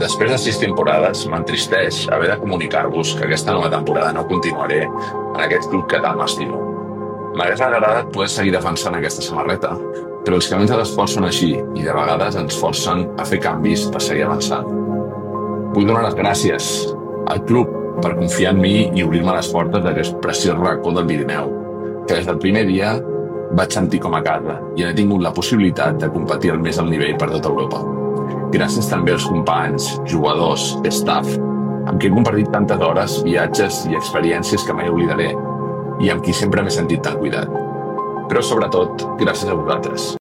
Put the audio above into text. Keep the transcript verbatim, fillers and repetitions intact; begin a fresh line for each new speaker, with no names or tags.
Després de sis temporades, m'entristeix haver de comunicar-vos que aquesta nova temporada no continuaré en aquest club que tant m'estimo. M'hagués agradat poder seguir defensant aquesta samarreta, però els camins de l'esport són així i de vegades ens forcen a fer canvis per seguir avançant. Vull donar les gràcies al club per confiar en mi i obrir-me les portes d'aquest preciós racó del Pirineu, que des del primer dia vaig sentir com a casa i he tingut la possibilitat de competir al més alt nivell per tota Europa. Gràcies també als companys, jugadors, staff, amb qui he compartit tantes hores, viatges i experiències que mai oblidaré i amb qui sempre m'he sentit tan cuidat. Però sobretot, gràcies a vosaltres.